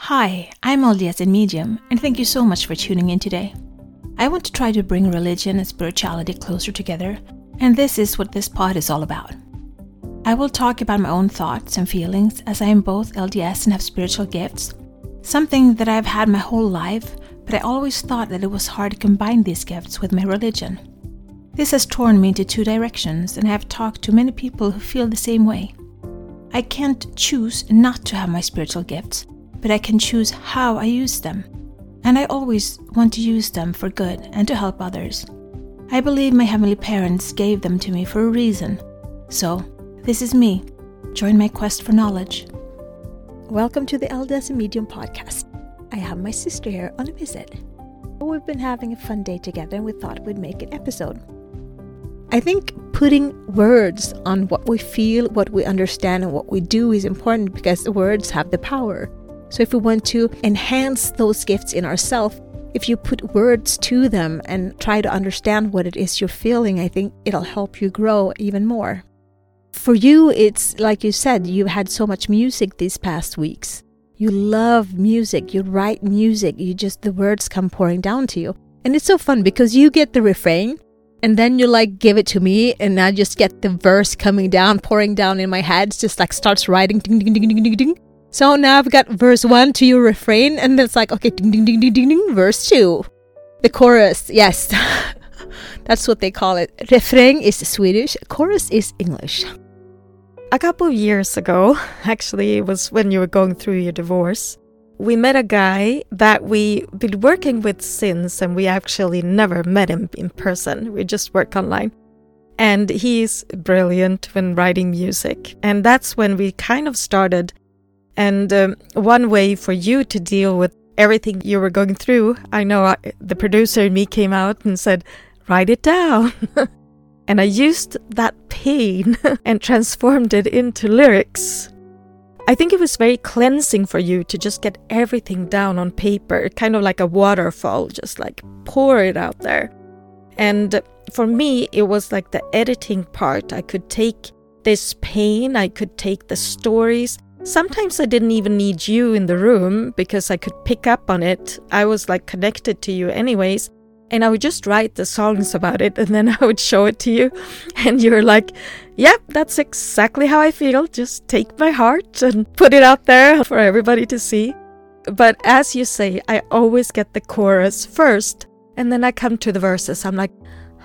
Hi, I'm LDS in Medium, and thank you so much for tuning in today. I want to try to bring religion and spirituality closer together, and this is what this pod is all about. I will talk about my own thoughts and feelings as I am both LDS and have spiritual gifts, something that I've had my whole life, but I always thought that it was hard to combine these gifts with my religion. This has torn me into two directions, and I have talked to many people who feel the same way. I can't choose not to have my spiritual gifts, but I can choose how I use them. And I always want to use them for good and to help others. I believe my heavenly parents gave them to me for a reason. So, this is me. Join my quest for knowledge. Welcome to the LDS Medium podcast. I have my sister here on a visit. We've been having a fun day together and we thought we'd make an episode. I think putting words on what we feel, what we understand, and what we do is important because words have the power. So if we want to enhance those gifts in ourselves, if you put words to them and try to understand what it is you're feeling, I think it'll help you grow even more. For you, it's like you said, you had so much music these past weeks. You love music, you write music, the words come pouring down to you. And it's so fun because you get the refrain and then you give it to me and I just get the verse coming down, pouring down in my head. It's just starts writing, ding, ding, ding, ding, ding, ding. So now I've got verse 1 to your refrain and it's okay, ding, ding, ding, ding, ding, ding, verse 2. The chorus, yes, that's what they call it. Refrain is Swedish, chorus is English. A couple of years ago, actually it was when you were going through your divorce, we met a guy that we've been working with since, and we actually never met him in person. We just work online. And he's brilliant when writing music. And that's when we kind of started. And one way for you to deal with everything you were going through, I know the producer and me came out and said, write it down. And I used that pain and transformed it into lyrics. I think it was very cleansing for you to just get everything down on paper, kind of like a waterfall, just pour it out there. And for me, it was like the editing part. I could take this pain, I could take the stories. Sometimes I didn't even need you in the room because I could pick up on it. I was connected to you anyways. And I would just write the songs about it and then I would show it to you. And you're like, yep, that's exactly how I feel. Just take my heart and put it out there for everybody to see. But as you say, I always get the chorus first. And then I come to the verses. I'm like,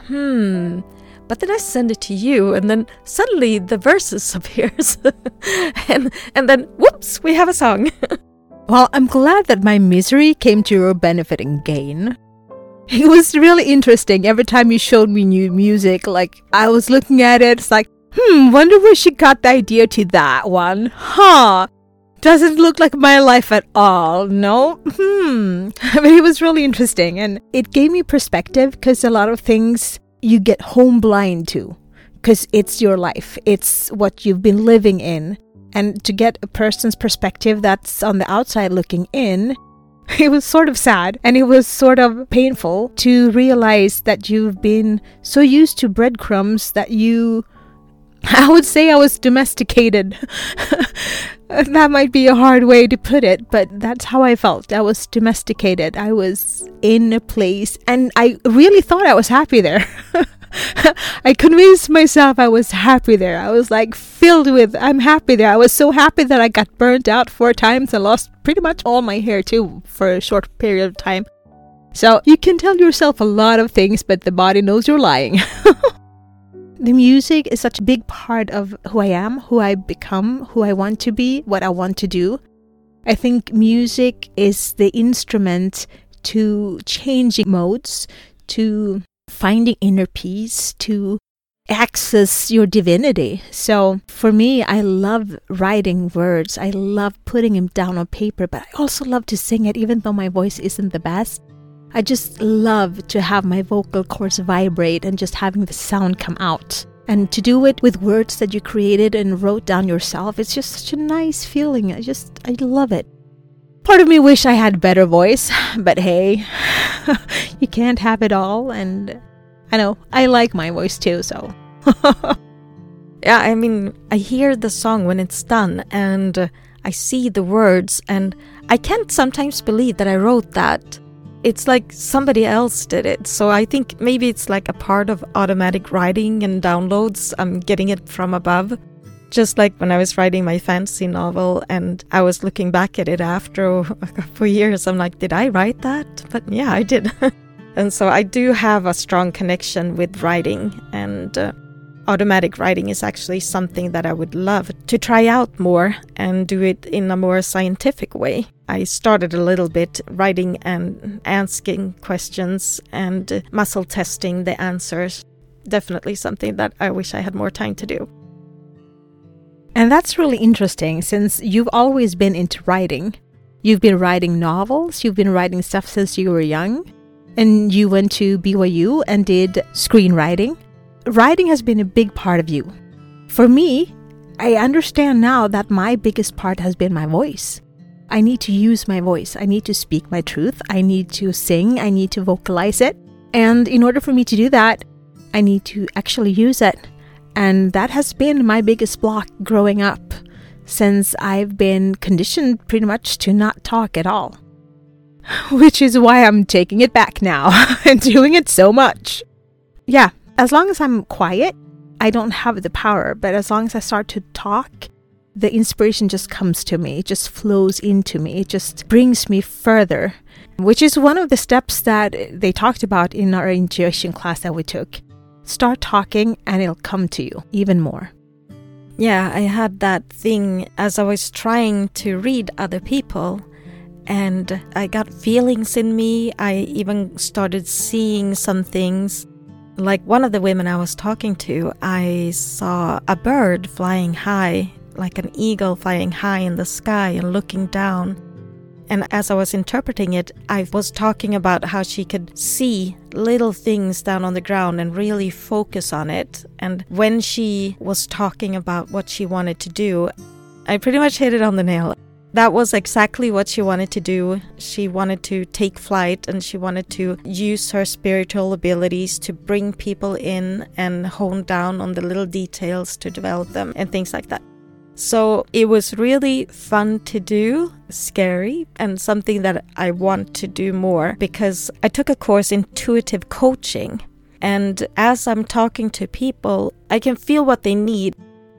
But then I send it to you. And then suddenly the verses appears. and then, whoops, we have a song. Well, I'm glad that my misery came to your benefit and gain. It was really interesting. Every time you showed me new music, I was looking at it, it's wonder where she got the idea to that one. Doesn't look like my life at all, no? But it was really interesting and it gave me perspective because a lot of things you get home blind to because it's your life. It's what you've been living in. And to get a person's perspective that's on the outside looking in, it was sort of sad and it was sort of painful to realize that you've been so used to breadcrumbs that I would say I was domesticated. That might be a hard way to put it, but that's how I felt. I was domesticated. I was in a place and I really thought I was happy there. I convinced myself I was happy there. I was filled with, I'm happy there. I was so happy that I got burnt out 4 times and lost pretty much all my hair too for a short period of time. So you can tell yourself a lot of things, but the body knows you're lying. The music is such a big part of who I am, who I become, who I want to be, what I want to do. I think music is the instrument to changing modes, to finding inner peace, to access your divinity. So for me, I love writing words. I love putting them down on paper, but I also love to sing it even though my voice isn't the best. I just love to have my vocal cords vibrate and just having the sound come out. And to do it with words that you created and wrote down yourself, it's just such a nice feeling. I love it. Part of me wish I had better voice, but hey, you can't have it all. And I know, I like my voice too, so. Yeah, I mean, I hear the song when it's done and I see the words and I can't sometimes believe that I wrote that. It's like somebody else did it. So I think maybe it's like a part of automatic writing and downloads. I'm getting it from above. Just like when I was writing my fantasy novel and I was looking back at it after a couple of years, I'm like, did I write that? But yeah, I did. And so I do have a strong connection with writing, and automatic writing is actually something that I would love to try out more and do it in a more scientific way. I started a little bit writing and asking questions and muscle testing the answers. Definitely something that I wish I had more time to do. And that's really interesting since you've always been into writing. You've been writing novels, you've been writing stuff since you were young, and you went to BYU and did screenwriting. Writing has been a big part of you. For me, I understand now that my biggest part has been my voice. I need to use my voice. I need to speak my truth. I need to sing. I need to vocalize it. And in order for me to do that, I need to actually use it. And that has been my biggest block growing up, since I've been conditioned pretty much to not talk at all. Which is why I'm taking it back now and doing it so much. Yeah, as long as I'm quiet, I don't have the power. But as long as I start to talk, the inspiration just comes to me. It just flows into me. It just brings me further, which is one of the steps that they talked about in our intuition class that we took. Start talking and it'll come to you even more. Yeah, I had that thing as I was trying to read other people, and I got feelings in me. I even started seeing some things. Like one of the women I was talking to, I saw a bird flying high, like an eagle flying high in the sky and looking down. And as I was interpreting it, I was talking about how she could see little things down on the ground and really focus on it. And when she was talking about what she wanted to do, I pretty much hit it on the nail. That was exactly what she wanted to do. She wanted to take flight, and she wanted to use her spiritual abilities to bring people in and hone down on the little details to develop them and things like that. So it was really fun to do, scary, and something that I want to do more, because I took a course in intuitive coaching. And as I'm talking to people, I can feel what they need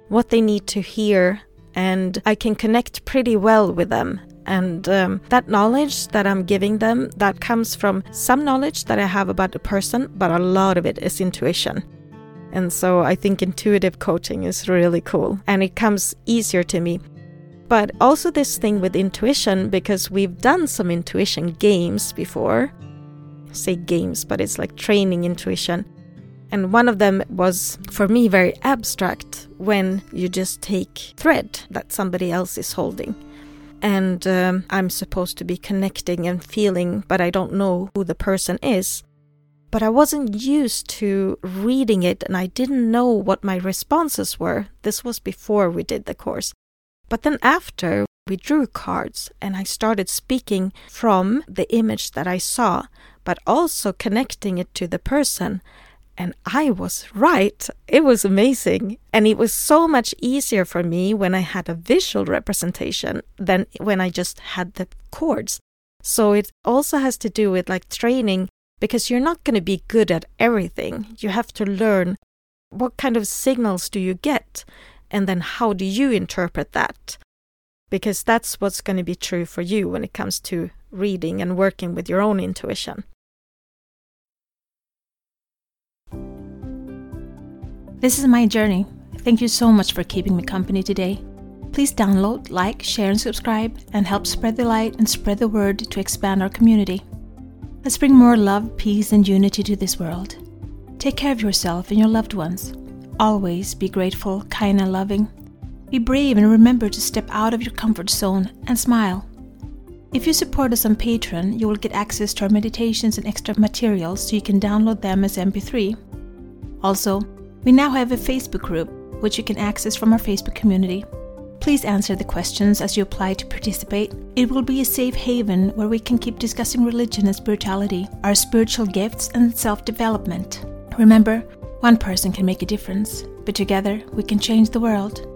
to hear, and I can connect pretty well with them. And that knowledge that I'm giving them, that comes from some knowledge that I have about the person, but a lot of it is intuition. And so I think intuitive coaching is really cool, and it comes easier to me. But also this thing with intuition, because we've done some intuition games before. I say games, but it's like training intuition. And one of them was, for me, very abstract, when you just take thread that somebody else is holding. And I'm supposed to be connecting and feeling, but I don't know who the person is. But I wasn't used to reading it, and I didn't know what my responses were. This was before we did the course. But then after, we drew cards, and I started speaking from the image that I saw, but also connecting it to the person. And I was right. It was amazing. And it was so much easier for me when I had a visual representation than when I just had the chords. So it also has to do with like training, because you're not going to be good at everything. You have to learn what kind of signals do you get, and then how do you interpret that? Because that's what's going to be true for you when it comes to reading and working with your own intuition. This is my journey. Thank you so much for keeping me company today. Please download, like, share, and subscribe, and help spread the light and spread the word to expand our community. Let's bring more love, peace, and unity to this world. Take care of yourself and your loved ones. Always be grateful, kind, and loving. Be brave and remember to step out of your comfort zone and smile. If you support us on Patreon, you will get access to our meditations and extra materials so you can download them as MP3. Also, we now have a Facebook group, which you can access from our Facebook community. Please answer the questions as you apply to participate. It will be a safe haven where we can keep discussing religion and spirituality, our spiritual gifts, and self-development. Remember, one person can make a difference, but together we can change the world.